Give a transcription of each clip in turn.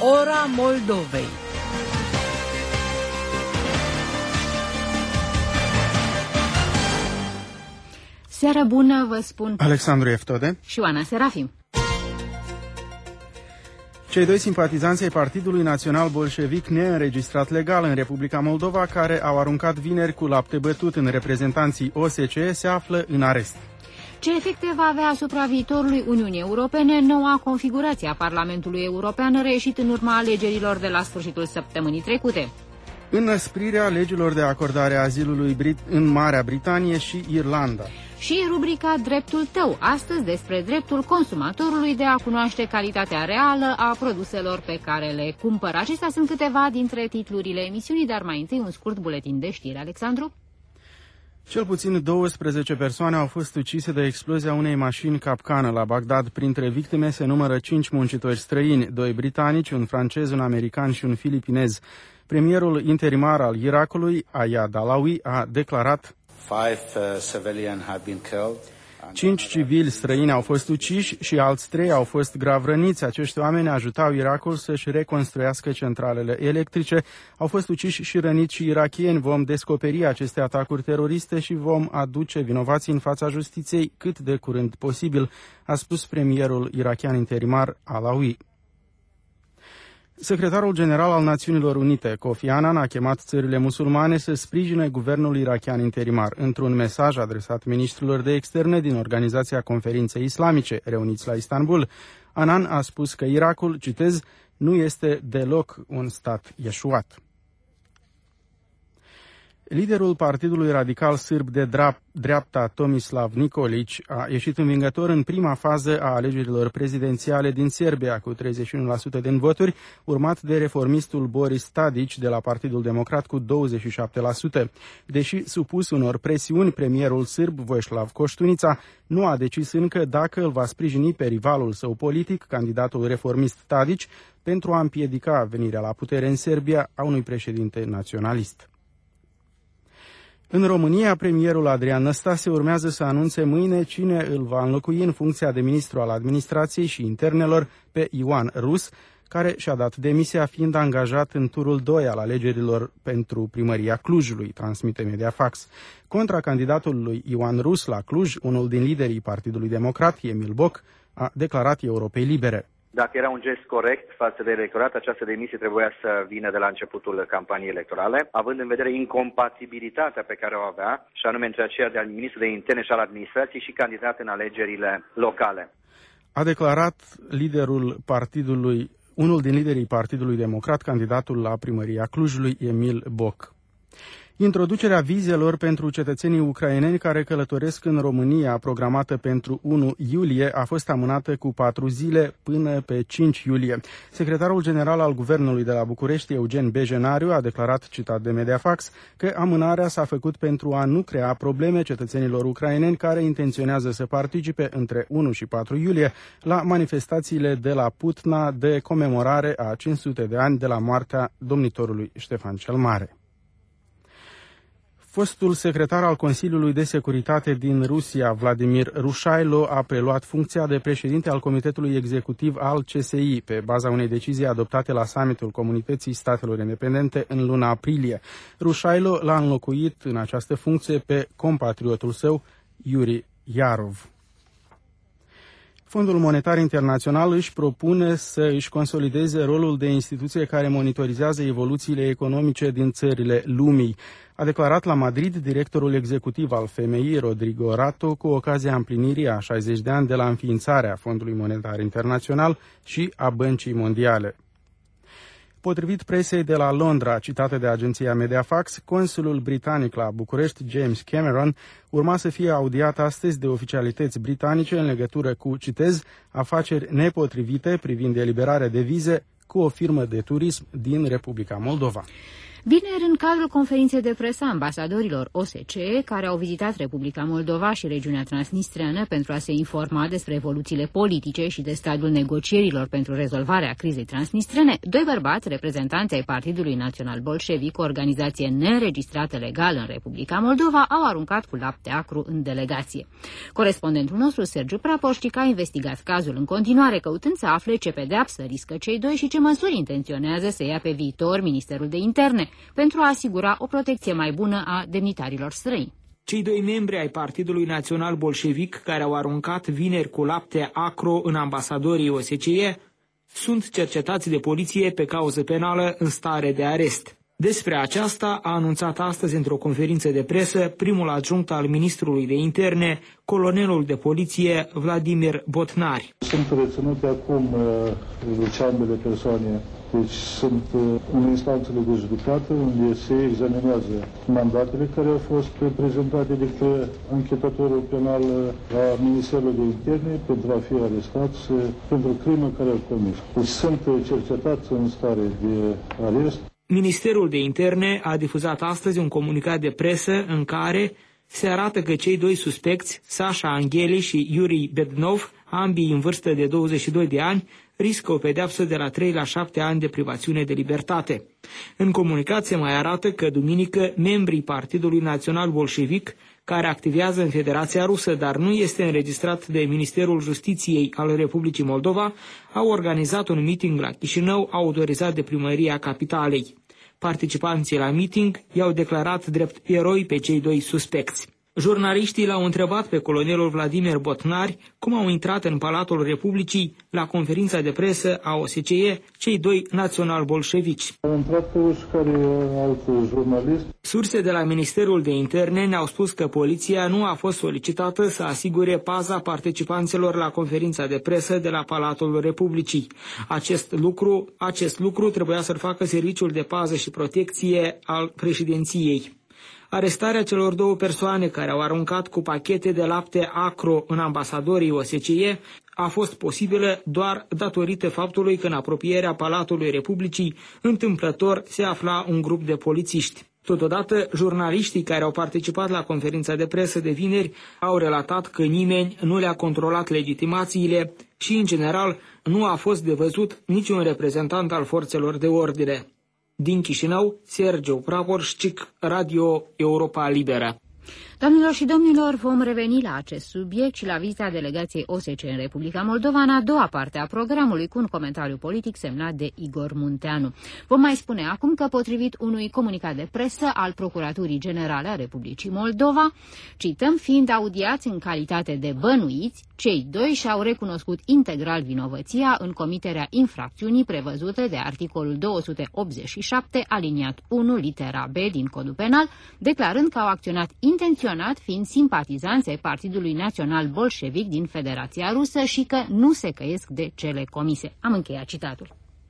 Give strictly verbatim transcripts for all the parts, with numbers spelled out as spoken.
Ora Moldovei. Seara bună, vă spun Alexandru Eftode și Oana Serafim. Cei doi simpatizanți ai Partidului Național Bolșevic neînregistrat legal în Republica Moldova, care au aruncat vineri cu lapte bătut în reprezentanții O S C E, se află în arest. Ce efecte va avea asupra viitorului Uniunii Europene noua configurație a Parlamentului European reieșit în urma alegerilor de la sfârșitul săptămânii trecute? Înăsprirea legilor de acordare a azilului Brit- în Marea Britanie și Irlanda. Și rubrica Dreptul tău, astăzi despre dreptul consumatorului de a cunoaște calitatea reală a produselor pe care le cumpără. Acestea sunt câteva dintre titlurile emisiunii, dar mai întâi un scurt buletin de știri. Alexandru? Cel puțin douăsprezece persoane au fost ucise de explozia unei mașini capcană la Bagdad. Printre victime se numără cinci muncitori străini, doi britanici, un francez, un american și un filipinez. Premierul interimar al Irakului, Ayad Alawi, a declarat: Cinci civili străini au fost uciși și alți trei au fost grav răniți. Acești oameni ajutau Irakul să-și reconstruiască centralele electrice. Au fost uciși și răniți și irakieni. Vom descoperi aceste atacuri teroriste și vom aduce vinovații în fața justiției cât de curând posibil, a spus premierul irakian interimar Alawi. Secretarul general al Națiunilor Unite, Kofi Annan, a chemat țările musulmane să sprijine guvernul irakian interimar. Într-un mesaj adresat ministrilor de externe din Organizația Conferinței Islamice, reuniți la Istanbul, Annan a spus că Irakul, citez, nu este deloc un stat ieșuat. Liderul Partidului Radical Sârb de dreapta, Tomislav Nikolić, a ieșit învingător în prima fază a alegerilor prezidențiale din Serbia, cu treizeci și unu la sută din voturi, urmat de reformistul Boris Tadić de la Partidul Democrat cu douăzeci și șapte la sută. Deși supus unor presiuni, premierul sârb, Vojislav Koștunica, nu a decis încă dacă îl va sprijini pe rivalul său politic, candidatul reformist Tadić, pentru a împiedica venirea la putere în Serbia a unui președinte naționalist. În România, premierul Adrian Năstase urmează să anunțe mâine cine îl va înlocui în funcția de ministru al administrației și internelor pe Ioan Rus, care și-a dat demisia fiind angajat în turul doi al alegerilor pentru primăria Clujului, transmite Mediafax. Contra candidatul lui Ioan Rus la Cluj, unul din liderii Partidului Democrat, Emil Boc, a declarat Europei Libere: Dacă era un gest corect față de electorat, această demisie trebuia să vină de la începutul campaniei electorale, având în vedere incompatibilitatea pe care o avea, și anume între aceea de al ministrului de interne și al administrației și candidat în alegerile locale. A declarat liderul partidului, unul din liderii Partidului Democrat, candidatul la primăria Clujului, Emil Boc. Introducerea vizelor pentru cetățenii ucraineni care călătoresc în România, programată pentru unu iulie, a fost amânată cu patru zile până pe cinci iulie. Secretarul general al Guvernului de la București, Eugen Bejenariu, a declarat, citat de Mediafax, că amânarea s-a făcut pentru a nu crea probleme cetățenilor ucraineni care intenționează să participe între unu și patru iulie la manifestațiile de la Putna de comemorare a cinci sute de ani de la moartea domnitorului Ștefan cel Mare. Fostul secretar al Consiliului de Securitate din Rusia, Vladimir Rușailo, a preluat funcția de președinte al Comitetului Executiv al C S I, pe baza unei decizii adoptate la summitul Comunității Statelor Independente în luna aprilie. Rușailo l-a înlocuit în această funcție pe compatriotul său, Yuri Yarov. Fondul Monetar Internațional își propune să își consolideze rolul de instituție care monitorizează evoluțiile economice din țările lumii. A declarat la Madrid directorul executiv al F M I, Rodrigo Rato, cu ocazia împlinirii a șaizeci de ani de la înființarea Fondului Monetar Internațional și a Băncii Mondiale. Potrivit presei de la Londra, citată de agenția Mediafax, consulul britanic la București, James Cameron, urma să fie audiat astăzi de oficialități britanice în legătură cu, citez, afaceri nepotrivite privind eliberarea de vize cu o firmă de turism din Republica Moldova. Vineri, în cadrul conferinței de presă a ambasadorilor O S C E, care au vizitat Republica Moldova și regiunea transnistreană pentru a se informa despre evoluțiile politice și de stadiul negocierilor pentru rezolvarea crizei transnistrene, doi bărbați, reprezentanți ai Partidului Național Bolșevic, o organizație neînregistrată legal în Republica Moldova, au aruncat cu lapte acru în delegație. Corespondentul nostru, Sergiu Prapoștic, a investigat cazul în continuare, căutând să afle ce pedeapsă riscă cei doi și ce măsuri intenționează să ia pe viitor Ministerul de Interne pentru a asigura o protecție mai bună a demnitarilor străini. Cei doi membri ai Partidului Național Bolșevic, care au aruncat vineri cu lapte acru în ambasadorii O S C E, sunt cercetați de poliție pe cauză penală în stare de arest. Despre aceasta a anunțat astăzi într-o conferință de presă primul adjunct al ministrului de interne, colonelul de poliție Vladimir Botnari. Sunt reținute acum deci ambele persoane, deci sunt în instanțele de judecată unde se examinează mandatele care au fost prezentate de către anchetatorul penal a Ministerului de Interne pentru a fi arestați pentru crimă care au comis. Deci sunt cercetați în stare de arest. Ministerul de Interne a difuzat astăzi un comunicat de presă în care se arată că cei doi suspecți, Sasha Angheli și Yuri Bednov, ambii în vârstă de douăzeci și doi de ani, riscă o pedeapsă de la trei la șapte ani de privațiune de libertate. În comunicat se mai arată că duminică membrii Partidului Național Bolșevic, care activează în Federația Rusă, dar nu este înregistrat de Ministerul Justiției al Republicii Moldova, au organizat un meeting la Chișinău, autorizat de primăria capitalei. Participanții la meeting i-au declarat drept eroi pe cei doi suspecți. Jurnaliștii l-au întrebat pe colonelul Vladimir Botnari cum au intrat în Palatul Republicii la conferința de presă a O S C E cei doi național-bolșevici. Au intrat pe uși care alt jurnalist. Surse de la Ministerul de Interne ne-au spus că poliția nu a fost solicitată să asigure paza participanților la conferința de presă de la Palatul Republicii. Acest lucru, acest lucru trebuia să-l facă Serviciul de Pază și Protecție al președinției. Arestarea celor două persoane care au aruncat cu pachete de lapte acru în ambasadorii O S C E a fost posibilă doar datorită faptului că în apropierea Palatului Republicii întâmplător se afla un grup de polițiști. Totodată, jurnaliștii care au participat la conferința de presă de vineri au relatat că nimeni nu le-a controlat legitimațiile și, în general, nu a fost de văzut niciun reprezentant al forțelor de ordine. Din Chișinău, Sergiu Prapoștic, Radio Europa Liberă. Doamnelor și domnilor, vom reveni la acest subiect și la vizita delegației O S C E în Republica Moldova în a doua parte a programului cu un comentariu politic semnat de Igor Munteanu. Vom mai spune acum că, potrivit unui comunicat de presă al Procuraturii Generale a Republicii Moldova, cităm, fiind audiați în calitate de bănuiți, cei doi și-au recunoscut integral vinovăția în comiterea infracțiunii prevăzute de articolul două sute optzeci și șapte, aliniat unu, litera B din Codul Penal, declarând că au acționat intenționat, fiind simpatizanți ai Partidului Național Bolșevic din Federația Rusă și că nu se căiesc de cele comise. Am încheiat citatul.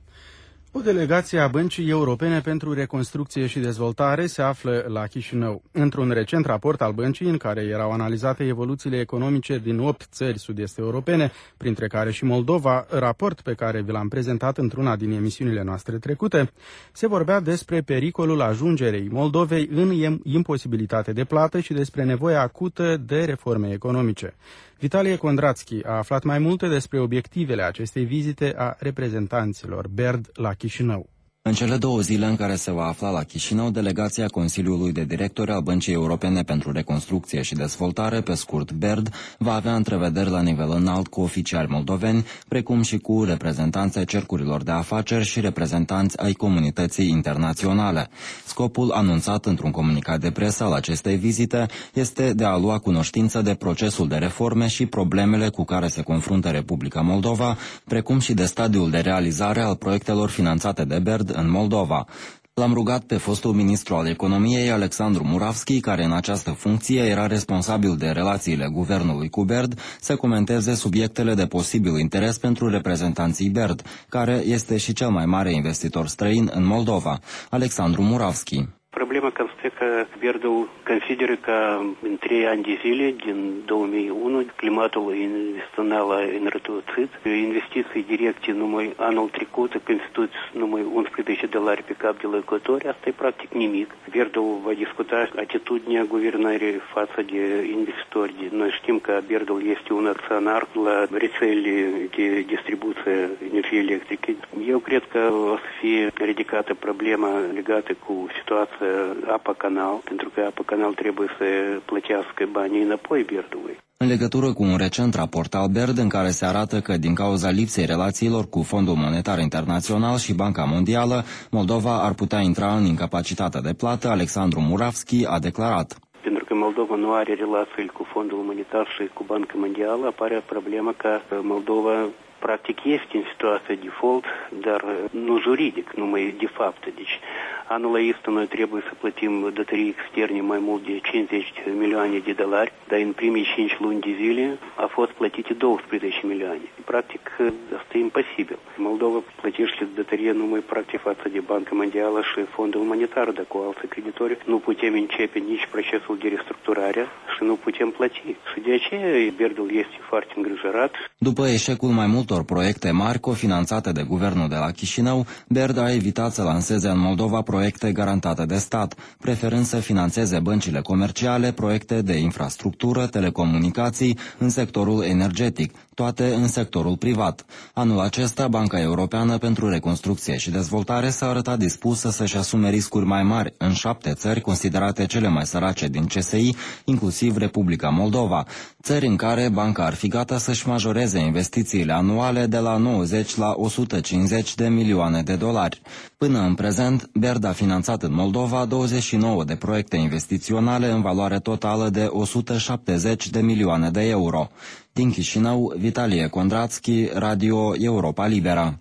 O delegație a Băncii Europene pentru Reconstrucție și Dezvoltare se află la Chișinău. Într-un recent raport al băncii, în care erau analizate evoluțiile economice din opt țări sud-est europene, printre care și Moldova, raport pe care vi l-am prezentat într-una din emisiunile noastre trecute, se vorbea despre pericolul ajungerei Moldovei în imposibilitate de plată și despre nevoia acută de reforme economice. Vitalie Kondrațchi a aflat mai multe despre obiectivele acestei vizite a reprezentanților BERD la Chișinău. În cele două zile în care se va afla la Chișinău, delegația Consiliului de Directori al Băncii Europene pentru Reconstrucție și Dezvoltare, pe scurt BERD, va avea întrevederi la nivel înalt cu oficiali moldoveni, precum și cu reprezentanți ai cercurilor de afaceri și reprezentanți ai comunității internaționale. Scopul anunțat într-un comunicat de presă al acestei vizite este de a lua cunoștință de procesul de reforme și problemele cu care se confruntă Republica Moldova, precum și de stadiul de realizare al proiectelor finanțate de BERD în Moldova. L-am rugat pe fostul ministru al economiei, Alexandru Muravski, care în această funcție era responsabil de relațiile guvernului cu BERD, să comenteze subiectele de posibil interes pentru reprezentanții BERD, care este și cel mai mare investitor străin în Moldova. Alexandru Muravski. Problema constă că Berdul consideră că în trei ani de zile, din două mii unu, climatul investițional a înrăutățit. Investiții directe numai anul trecut, constituți numai unsprezece dolari pe cap de locuitori, asta e practic nimic. Berdul va discuta atitudinea guvernării față de investitori. Noi știm că Berdul este un acționar la rețele de distribuție energiei electrice. Eu cred că o să fie ridicată problema legată cu situația Apa Canal, pentru că Apa Canal trebuie să plătească banii înapoi Berdului. În legătură cu un recent raport al BERD în care se arată că din cauza lipsei relațiilor cu Fondul Monetar Internațional și Banca Mondială, Moldova ar putea intra în incapacitate de plată, Alexandru Muravski a declarat. Pentru că Moldova nu are relații cu Fondul Monetar și cu Banca Mondială, apare problema că Moldova practic este în situație de default, dar nu juridic, numai de fapt. Deci anul acesta noi trebuie să plătim datorii externe mai mult de cincizeci de milioane de dolari, dar în primii cinci luni de zile a fost plătite douăsprezece milioane. Practic, asta e imposibil. Moldova plătește datorie numai practic față de Banca Mondială și Fondul Monetar, dar cu alți creditori nu putem începe nici procesul de restructurare și nu putem plăti. Și de aceea Berdul este foarte îngrijorat. După eșecul mai multor proiecte mari cofinanțate de guvernul de la Chișinău, Berd a evitat să lanseze în Moldova proiecte garantate de stat, preferând să finanțeze băncile comerciale, proiecte de infrastructură, telecomunicații în sectorul energetic, toate în sectorul privat. Anul acesta, Banca Europeană pentru Reconstrucție și Dezvoltare s-a arătat dispusă să-și asume riscuri mai mari în șapte țări considerate cele mai sărace din C S I, inclusiv Republica Moldova, țări în care banca ar fi gata să-și majoreze investițiile anuale de la nouăzeci la o sută cincizeci de milioane de dolari. Până în prezent, Berd a finanțat în Moldova douăzeci și nouă de proiecte investiționale în valoare totală de o sută șaptezeci de milioane de euro. Din Chișinău, Vitalie Kondrațchi, Radio Europa Libera.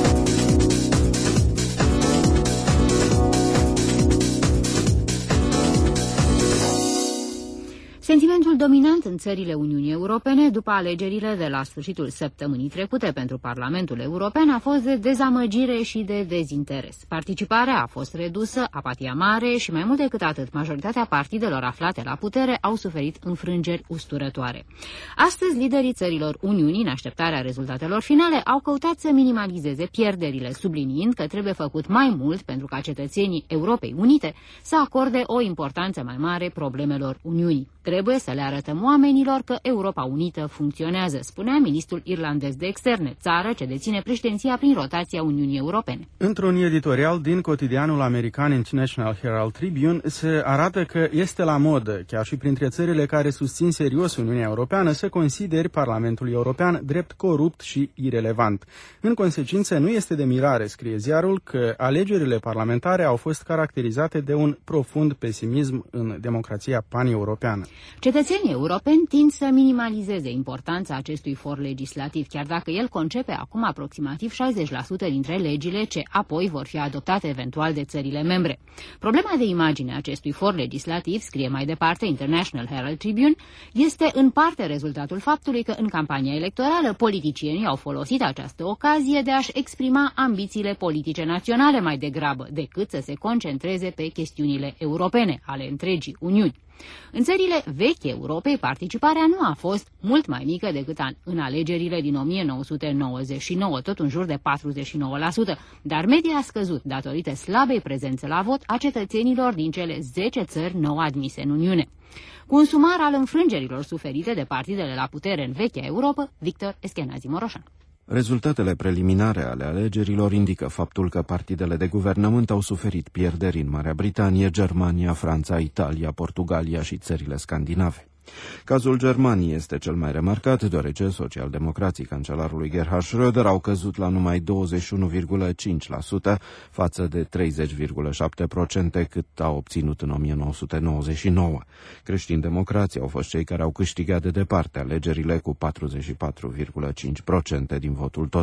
Sentimentul dominant în țările Uniunii Europene după alegerile de la sfârșitul săptămânii trecute pentru Parlamentul European a fost de dezamăgire și de dezinteres. Participarea a fost redusă, apatia mare și mai mult decât atât, majoritatea partidelor aflate la putere au suferit înfrângeri usturătoare. Astăzi, liderii țărilor Uniunii, în așteptarea rezultatelor finale, au căutat să minimalizeze pierderile, subliniind că trebuie făcut mai mult pentru ca cetățenii Europei Unite să acorde o importanță mai mare problemelor Uniunii. Trebuie să le arătăm oamenilor că Europa Unită funcționează, spunea ministrul irlandez de externe, țară ce deține președinția prin rotația Uniunii Europene. Într-un editorial din cotidianul american International Herald Tribune se arată că este la modă, chiar și printre țările care susțin serios Uniunea Europeană, să consideri Parlamentul European drept corupt și irelevant. În consecință, nu este de mirare, scrie ziarul, că alegerile parlamentare au fost caracterizate de un profund pesimism în democrația paneuropeană. Cetățenii europeni tind să minimalizeze importanța acestui for legislativ, chiar dacă el concepe acum aproximativ șaizeci la sută dintre legile ce apoi vor fi adoptate eventual de țările membre. Problema de imagine a acestui for legislativ, scrie mai departe International Herald Tribune, este în parte rezultatul faptului că în campania electorală politicienii au folosit această ocazie de a-și exprima ambițiile politice naționale mai degrabă decât să se concentreze pe chestiunile europene ale întregii Uniuni. În țările vechi Europei, participarea nu a fost mult mai mică decât în alegerile din o mie nouă sute nouăzeci și nouă, tot în jur de patruzeci și nouă la sută, dar media a scăzut datorită slabei prezențe la vot a cetățenilor din cele zece țări nou admise în Uniune. Cu un sumar al înfrângerilor suferite de partidele la putere în vechea Europa, Victor Eschenazi Moroșan. Rezultatele preliminare ale alegerilor indică faptul că partidele de guvernământ au suferit pierderi în Marea Britanie, Germania, Franța, Italia, Portugalia și țările scandinave. Cazul Germaniei este cel mai remarcat, deoarece socialdemocrații cancelarului Gerhard Schröder au căzut la numai douăzeci și unu virgulă cinci la sută față de treizeci virgulă șapte la sută cât a obținut în o mie nouă sute nouăzeci și nouă. Creștini-democrații au fost cei care au câștigat de departe alegerile cu patruzeci și patru virgulă cinci la sută din votul total.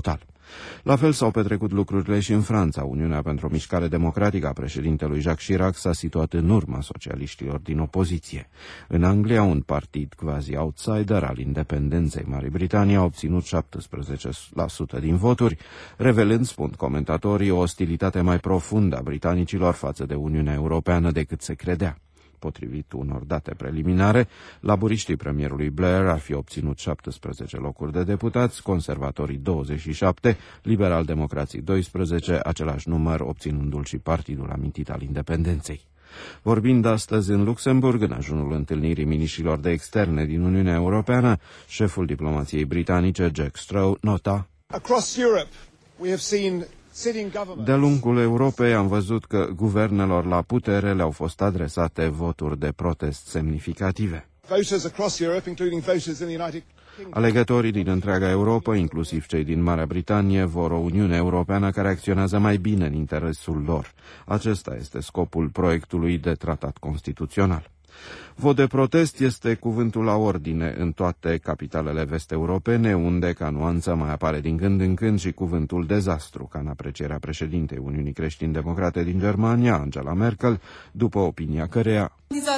La fel s-au petrecut lucrurile și în Franța. Uniunea pentru o mișcare democratică a președintelui Jacques Chirac s-a situat în urma socialiștilor din opoziție. În Anglia, un partid quasi-outsider al independenței Marii Britanii a obținut șaptesprezece la sută din voturi, revelând, spun comentatorii, o ostilitate mai profundă a britanicilor față de Uniunea Europeană decât se credea. Potrivit unor date preliminare, laburiștii premierului Blair ar fi obținut șaptesprezece locuri de deputați, conservatorii douăzeci și șapte, liberal-democrații doisprezece, același număr obținându-l și partidul amintit al independenței. Vorbind astăzi în Luxemburg, în ajunul întâlnirii miniștrilor de externe din Uniunea Europeană, șeful diplomației britanice, Jack Straw, nota: Across Europe, we have seen de-a lungul Europei am văzut că guvernelor la putere le-au fost adresate voturi de protest semnificative. Alegătorii din întreaga Europa, inclusiv cei din Marea Britanie, vor o Uniune Europeană care acționează mai bine în interesul lor. Acesta este scopul proiectului de tratat constituțional. Vot de protest este cuvântul la ordine în toate capitalele vest-europene, unde, ca nuanță, mai apare din când în când și cuvântul dezastru, ca în aprecierea președintei Uniunii Creștin-Democrate din Germania, Angela Merkel, după opinia căreia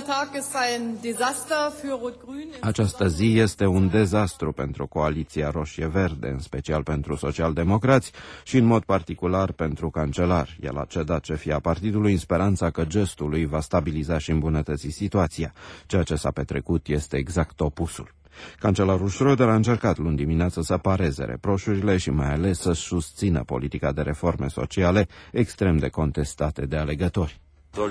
această zi este un dezastru pentru coaliția roșie-verde, în special pentru socialdemocrați și în mod particular pentru cancelar. El a cedat șefia partidului în speranța că gestul lui va stabiliza și îmbunătăți situația. Ceea ce s-a petrecut este exact opusul. Cancelarul Schröder a încercat luni dimineață să pareze reproșurile și mai ales să susțină politica de reforme sociale extrem de contestate de alegători.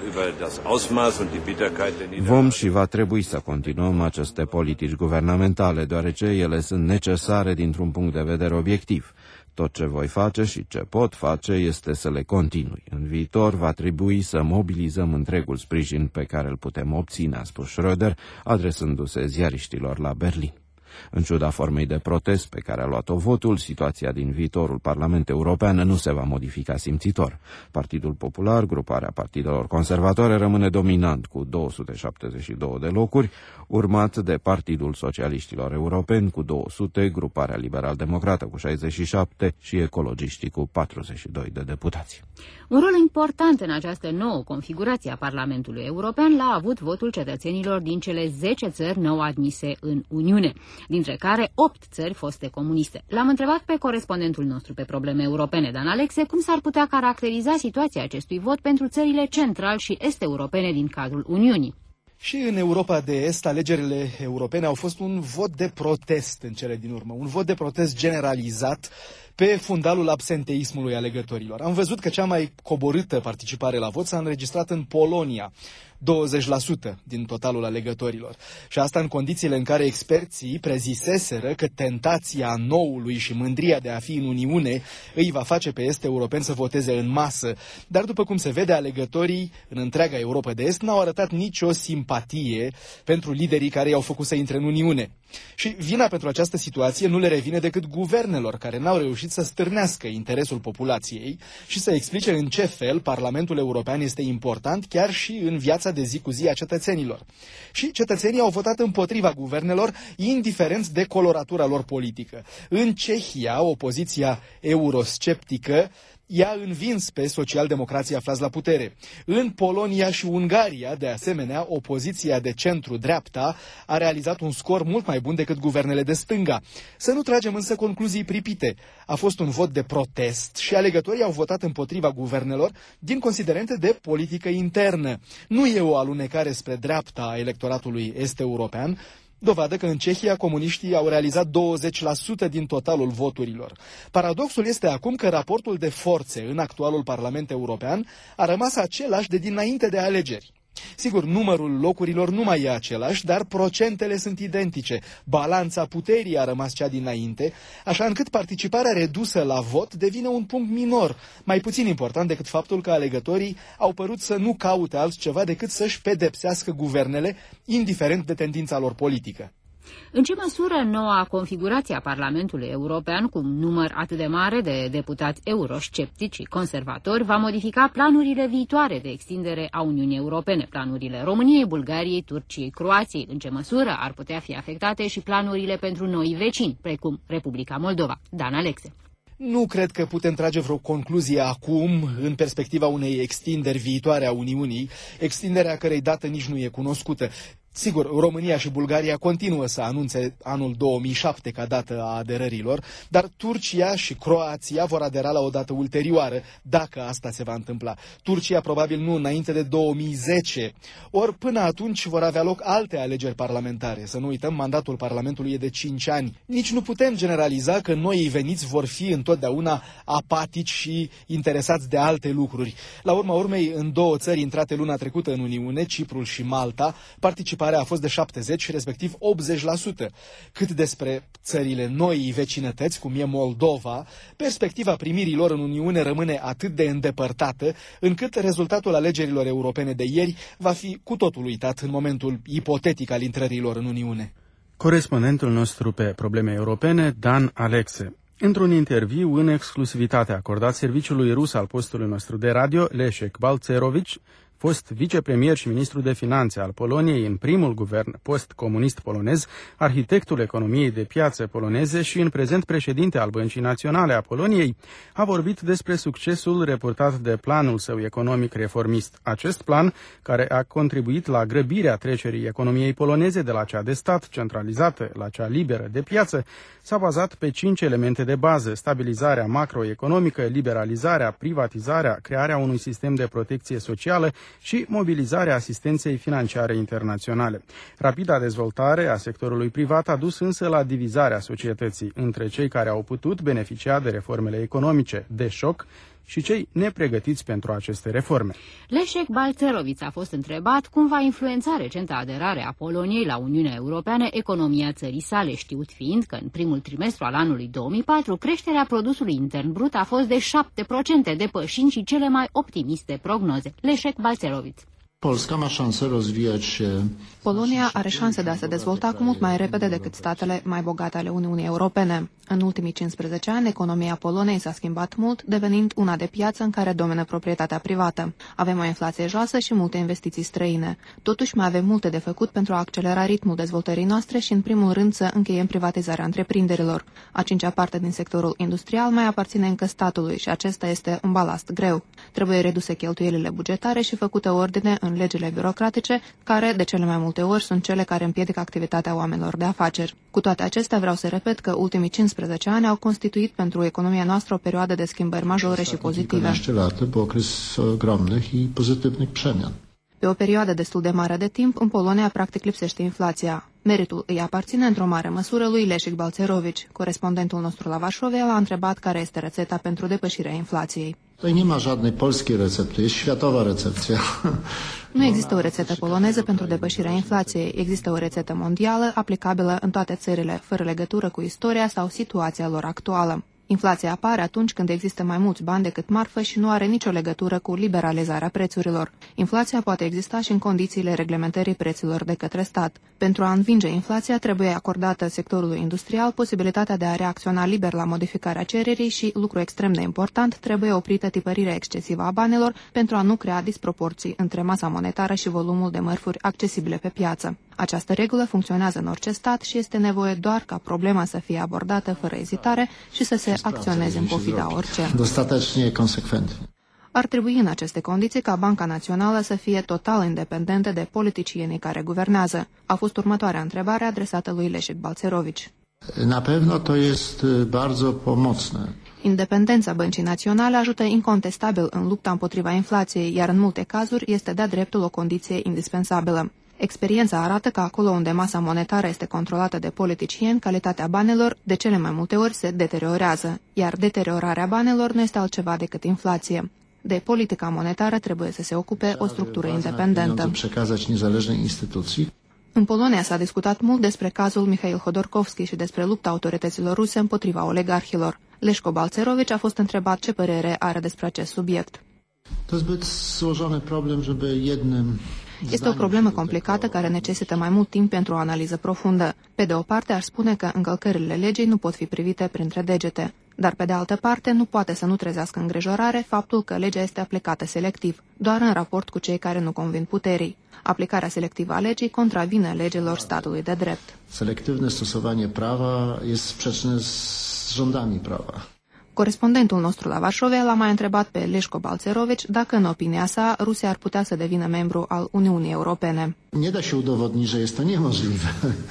Vom și va trebui să continuăm aceste politici guvernamentale, deoarece ele sunt necesare dintr-un punct de vedere obiectiv. Tot ce voi face și ce pot face este să le continui. În viitor va trebui să mobilizăm întregul sprijin pe care îl putem obține, a spus Schröder, adresându-se ziariștilor la Berlin. În ciuda formei de protest pe care a luat-o votul, situația din viitorul Parlament European nu se va modifica simțitor. Partidul Popular, gruparea partidelor conservatoare, rămâne dominant cu două sute șaptezeci și două de locuri, urmat de Partidul Socialiștilor Europeni cu două sute, gruparea liberal-democrată cu șaizeci și șapte și ecologiștii cu patruzeci și doi de deputați. Un rol important în această nouă configurație a Parlamentului European l-a avut votul cetățenilor din cele zece țări nou admise în Uniune, dintre care opt țări foste comuniste. L-am întrebat pe corespondentul nostru pe probleme europene, Dan Alexe, cum s-ar putea caracteriza situația acestui vot pentru țările central și est-europene din cadrul Uniunii. Și în Europa de Est, alegerile europene au fost un vot de protest în cele din urmă, un vot de protest generalizat pe fundalul absenteismului alegătorilor. Am văzut că cea mai coborâtă participare la vot s-a înregistrat în Polonia, douăzeci la sută din totalul alegătorilor. Și asta în condițiile în care experții preziseseră că tentația noului și mândria de a fi în Uniune îi va face pe est-europeni să voteze în masă. Dar după cum se vede, alegătorii în întreaga Europa de Est n-au arătat nicio simpatie pentru liderii care i-au făcut să intre în Uniune. Și vina pentru această situație nu le revine decât guvernelor care n-au reușit să stârnească interesul populației și să explice în ce fel Parlamentul European este important chiar și în viața de zi cu zi a cetățenilor. Și cetățenii au votat împotriva guvernelor, indiferent de coloratura lor politică. În Cehia, opoziția eurosceptică i-a învins pe socialdemocrații aflați la putere. În Polonia și Ungaria, de asemenea, opoziția de centru-dreapta a realizat un scor mult mai bun decât guvernele de stânga. Să nu tragem însă concluzii pripite. A fost un vot de protest și alegătorii au votat împotriva guvernelor din considerente de politică internă. Nu e o alunecare spre dreapta a electoratului est-european, dovadă că în Cehia comuniștii au realizat douăzeci la sută din totalul voturilor. Paradoxul este acum că raportul de forțe în actualul Parlament European a rămas același de dinainte de alegeri. Sigur, numărul locurilor nu mai e același, dar procentele sunt identice. Balanța puterii a rămas cea dinainte, așa încât participarea redusă la vot devine un punct minor, mai puțin important decât faptul că alegătorii au părut să nu caute altceva decât să-și pedepsească guvernele, indiferent de tendința lor politică. În ce măsură noua configurație a Parlamentului European, cu un număr atât de mare de deputați eurosceptici și conservatori, va modifica planurile viitoare de extindere a Uniunii Europene, planurile României, Bulgariei, Turciei, Croației? În ce măsură ar putea fi afectate și planurile pentru noi vecini, precum Republica Moldova? Dan Alexe. Nu cred că putem trage vreo concluzie acum în perspectiva unei extinderi viitoare a Uniunii, extinderea cărei dată nici nu e cunoscută. Sigur, România și Bulgaria continuă să anunțe anul două mii șapte ca dată a aderărilor, dar Turcia și Croația vor adera la o dată ulterioară, dacă asta se va întâmpla. Turcia probabil nu înainte de două mii zece, ori până atunci vor avea loc alte alegeri parlamentare. Să nu uităm, mandatul Parlamentului e de cinci ani. Nici nu putem generaliza că noii veniți vor fi întotdeauna apatici și interesați de alte lucruri. La urma urmei, în două țări intrate luna trecută în Uniune, Ciprul și Malta, participarea a fost de șaptezeci, respectiv optzeci la sută. Cât despre țările noii vecinătăți, cum e Moldova, perspectiva primirii lor în Uniune rămâne atât de îndepărtată, încât rezultatul alegerilor europene de ieri va fi cu totul uitat în momentul ipotetic al intrărilor în Uniune. Corespondentul nostru pe probleme europene, Dan Alexe. Într-un interviu în exclusivitate acordat serviciului rus al postului nostru de radio, Leszek Balcerowicz, fost vicepremier și ministru de finanțe al Poloniei în primul guvern post-comunist polonez, arhitectul economiei de piață poloneze și în prezent președinte al Băncii Naționale a Poloniei, a vorbit despre succesul reportat de planul său economic reformist. Acest plan, care a contribuit la grăbirea trecerii economiei poloneze de la cea de stat centralizată la cea liberă de piață, s-a bazat pe cinci elemente de bază: stabilizarea macroeconomică, liberalizarea, privatizarea, crearea unui sistem de protecție socială și mobilizarea asistenței financiare internaționale. Rapida dezvoltare a sectorului privat a dus însă la divizarea societății între cei care au putut beneficia de reformele economice de șoc și cei nepregătiți pentru aceste reforme. Leszek Balcerowicz a fost întrebat cum va influența recenta aderare a Poloniei la Uniunea Europeană economia țării sale, știut fiind că în primul trimestru al anului două mii patru creșterea produsului intern brut a fost de șapte la sută, depășind și cele mai optimiste prognoze. Leszek Balcerowicz. Polonia are șanse de a se dezvolta cu mult mai repede decât statele mai bogate ale Uniunii Europene. În ultimii cincisprezece ani, economia Poloniei s-a schimbat mult, devenind una de piață în care domină proprietatea privată. Avem o inflație joasă și multe investiții străine. Totuși, mai avem multe de făcut pentru a accelera ritmul dezvoltării noastre și, în primul rând, să încheiem privatizarea întreprinderilor. A cincea parte din sectorul industrial mai aparține încă statului și acesta este un balast greu. Trebuie reduse cheltuielile bugetare și făcută ordine în legile birocratice, care, de cele mai multe ori, sunt cele care împiedică activitatea oamenilor de afaceri. Cu toate acestea, vreau să repet că ultimii cincisprezece ani au constituit pentru economia noastră o perioadă de schimbări majore și pozitive. Pe o perioadă destul de mare de timp, în Polonia practic lipsește inflația. Meritul îi aparține într-o mare măsură lui Leszek Balcerowicz. Corespondentul nostru la Varșovia l-a întrebat care este rețeta pentru depășirea inflației. Nu există o rețetă poloneză pentru depășirea inflației. Există o rețetă mondială aplicabilă în toate țările, fără legătură cu istoria sau situația lor actuală. Inflația apare atunci când există mai mulți bani decât marfă și nu are nicio legătură cu liberalizarea prețurilor. Inflația poate exista și în condițiile reglementării prețurilor de către stat. Pentru a învinge inflația, trebuie acordată sectorului industrial posibilitatea de a reacționa liber la modificarea cererii și, lucru extrem de important, trebuie oprită tipărirea excesivă a banilor pentru a nu crea disproporții între masa monetară și volumul de mărfuri accesibile pe piață. Această regulă funcționează în orice stat și este nevoie doar ca problema să fie abordată fără ezitare și să se acționeze în pofida orice. Ar trebui în aceste condiții ca Banca Națională să fie total independentă de politicienii care guvernează. A fost următoarea întrebare adresată lui Leszek Balcerowicz. Na pewno to jest bardzo pomocne. Independența Băncii Naționale ajută incontestabil în lupta împotriva inflației, iar în multe cazuri este de-a dreptul o condiție indispensabilă. Experiența arată că acolo unde masa monetară este controlată de politicieni, calitatea banilor de cele mai multe ori se deteriorează, iar deteriorarea banilor nu este altceva decât inflație. De politica monetară trebuie să se ocupe o structură independentă. În Polonia s-a discutat mult despre cazul Mihail Hodorkovski și despre lupta autorităților ruse împotriva oligarhilor. Leszek Balcerowicz a fost întrebat ce părere are despre acest subiect. Este o problemă complicată care necesită mai mult timp pentru o analiză profundă. Pe de o parte, aș spune că încălcările legii nu pot fi privite printre degete, dar pe de altă parte nu poate să nu trezească îngrijorare faptul că legea este aplicată selectiv, doar în raport cu cei care nu convin puterii. Aplicarea selectivă a legii contravine legilor statului de drept. Selectivne stosowanie prawa jest sprzeczne z rządami prawa. Corespondentul nostru la Varșovia l-a mai întrebat pe Leszko Balcerowicz dacă, în opinia sa, Rusia ar putea să devină membru al Uniunii Europene. Nie da się udowodnić, że jest to niemożliwe.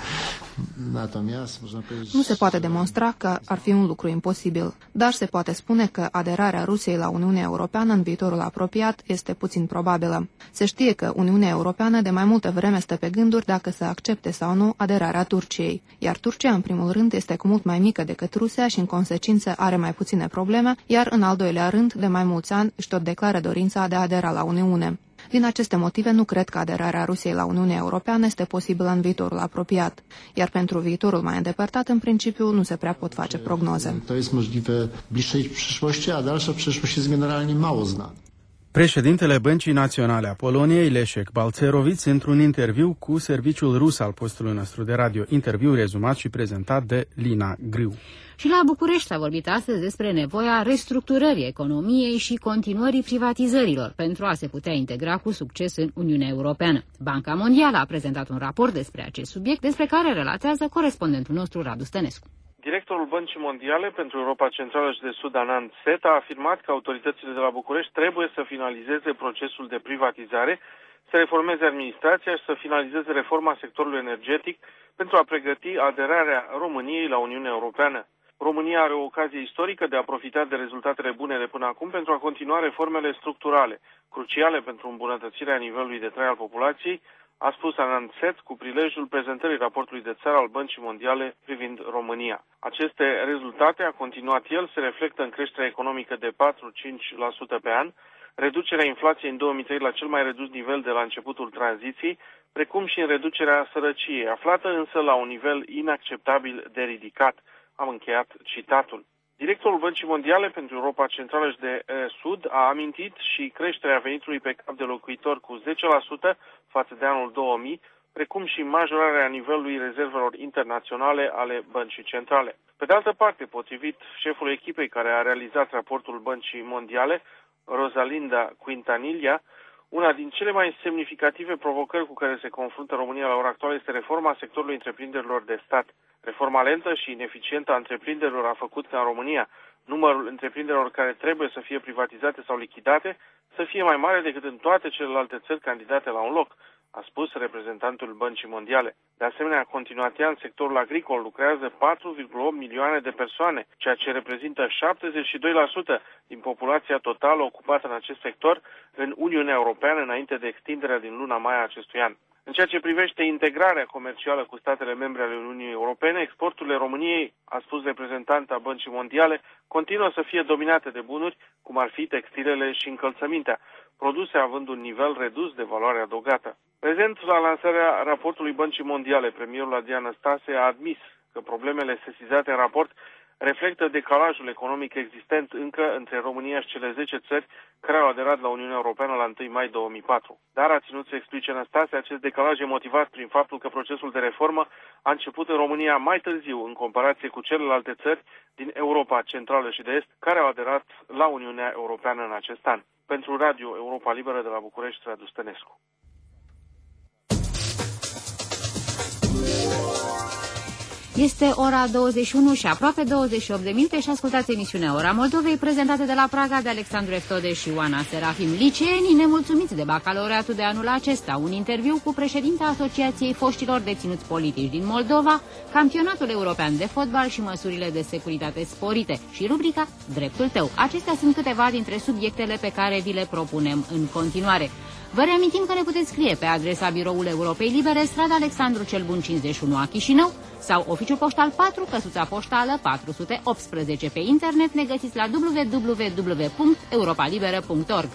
Nu se poate demonstra că ar fi un lucru imposibil, dar se poate spune că aderarea Rusiei la Uniunea Europeană în viitorul apropiat este puțin probabilă. Se știe că Uniunea Europeană de mai multă vreme stă pe gânduri dacă să accepte sau nu aderarea Turciei, iar Turcia, în primul rând, este cu mult mai mică decât Rusia și, în consecință, are mai puține probleme, iar, în al doilea rând, de mai mulți ani își tot declară dorința de a adera la Uniune. Din aceste motive, nu cred că aderarea Rusiei la Uniunea Europeană este posibilă în viitorul apropiat, iar pentru viitorul mai îndepărtat, în principiu, nu se prea pot face prognoze. To jest możliwe w bliższej przyszłości, a dalsza przyszłość jest generalnie mało znana. Președintele Băncii Naționale a Poloniei, Leszek Balcerowicz, într-un interviu cu serviciul rus al postului nostru de radio, interviu rezumat și prezentat de Lina Griu. Și la București s-a vorbit astăzi despre nevoia restructurării economiei și continuării privatizărilor pentru a se putea integra cu succes în Uniunea Europeană. Banca Mondială a prezentat un raport despre acest subiect, despre care relatează corespondentul nostru Radu Stănescu. Directorul Băncii Mondiale pentru Europa Centrală și de Sud, Anand Set, a afirmat că autoritățile de la București trebuie să finalizeze procesul de privatizare, să reformeze administrația și să finalizeze reforma sectorului energetic pentru a pregăti aderarea României la Uniunea Europeană. România are o ocazie istorică de a profita de rezultatele bune de până acum pentru a continua reformele structurale, cruciale pentru îmbunătățirea nivelului de trai al populației, a spus Anand Set cu prilejul prezentării raportului de țară al Băncii Mondiale privind România. Aceste rezultate, a continuat el, se reflectă în creșterea economică de patru-cinci la sută pe an, reducerea inflației în două mii trei la cel mai redus nivel de la începutul tranziției, precum și în reducerea sărăciei, aflată însă la un nivel inacceptabil de ridicat. Am încheiat citatul. Directorul Băncii Mondiale pentru Europa Centrală și de e, Sud a amintit și creșterea venitului pe cap de locuitor cu zece la sută față de anul două mii, precum și majorarea nivelului rezervelor internaționale ale Băncii Centrale. Pe de altă parte, potrivit șefului echipei care a realizat raportul Băncii Mondiale, Rosalinda Quintanilla, una din cele mai semnificative provocări cu care se confruntă România la ora actuală este reforma sectorului întreprinderilor de stat. Reforma lentă și ineficientă a întreprinderilor a făcut ca în România numărul întreprinderilor care trebuie să fie privatizate sau lichidate să fie mai mare decât în toate celelalte țări candidate la un loc, a spus reprezentantul Băncii Mondiale. De asemenea, a continuat ea, în sectorul agricol lucrează patru virgulă opt milioane de persoane, ceea ce reprezintă șaptezeci și doi la sută din populația totală ocupată în acest sector în Uniunea Europeană înainte de extinderea din luna mai a acestui an. În ceea ce privește integrarea comercială cu statele membre ale Uniunii Europene, exporturile României, a spus reprezentanta Băncii Mondiale, continuă să fie dominate de bunuri, cum ar fi textilele și încălțămintea, produse având un nivel redus de valoare adăugată. Prezent la lansarea raportului Băncii Mondiale, premierul Adrian Năstase a admis că problemele sesizate în raport reflectă decalajul economic existent încă între România și cele zece țări care au aderat la Uniunea Europeană la întâi mai două mii patru. Dar a ținut să explice Năstase, acest decalaj e motivat prin faptul că procesul de reformă a început în România mai târziu în comparație cu celelalte țări din Europa Centrală și de Est care au aderat la Uniunea Europeană în acest an. Pentru Radio Europa Liberă de la București, Radu Stănescu. Este ora douăzeci și unu și aproape douăzeci și opt de minute și ascultați emisiunea Ora Moldovei, prezentată de la Praga de Alexandru Eftode și Oana Serafim. Liceenii nemulțumiți de bacalaureatul de anul acesta, un interviu cu președinta Asociației Foștilor Deținuți Politici din Moldova, campionatul european de fotbal și măsurile de securitate sporite și rubrica Dreptul tău. Acestea sunt câteva dintre subiectele pe care vi le propunem în continuare. Vă reamintim că ne puteți scrie pe adresa Biroul Europei Libere, strada Alexandru cel Bun cincizeci și unu a Chișinău sau oficiul poștal patru, căsuța poștală patru sute optsprezece. Pe internet ne găsiți la w w w punct europa liberă punct org.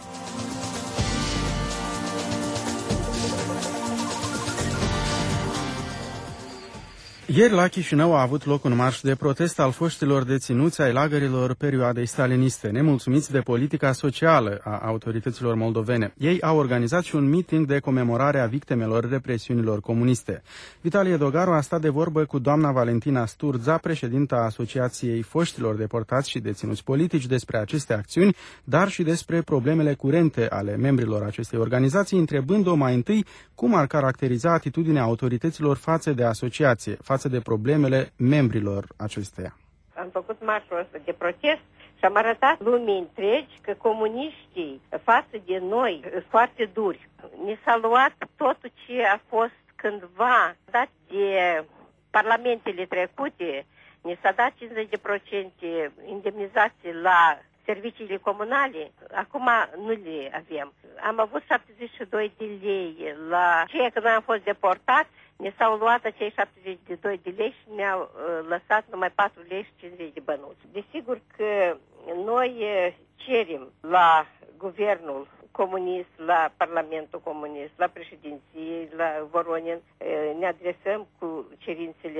Ieri la Chișinău a avut loc un marș de protest al foștilor deținuți ai lagărilor perioadei staliniste, nemulțumiți de politica socială a autorităților moldovene. Ei au organizat și un meeting de comemorare a victimelor represiunilor comuniste. Vitalie Dogaru a stat de vorbă cu doamna Valentina Sturza, președinta Asociației Foștilor Deportați și Deținuți Politici, despre aceste acțiuni, dar și despre problemele curente ale membrilor acestei organizații, întrebând-o mai întâi cum ar caracteriza atitudinea autorităților față de asociație, față de problemele membrilor acesteia. am făcut marșul ăsta de protest și am arătat lumii întregi că comuniștii față de noi sunt foarte duri. Ni s-a luat totul ce a fost cândva dat de parlamentele trecute, ni s-a dat cincizeci la sută indemnizații la serviciile comunale, acum nu le avem. Am avut șaptezeci și doi de lei la ceea că noi am fost deportați, ne s-au luat acei șaptezeci și doi de lei și ne-au uh, lăsat numai patru lei și cincizeci de bănuți. Desigur că noi uh, cerem la guvernul comunist, la Parlamentul comunist, la președinție, la Voronin, uh, ne adresăm cu cerințele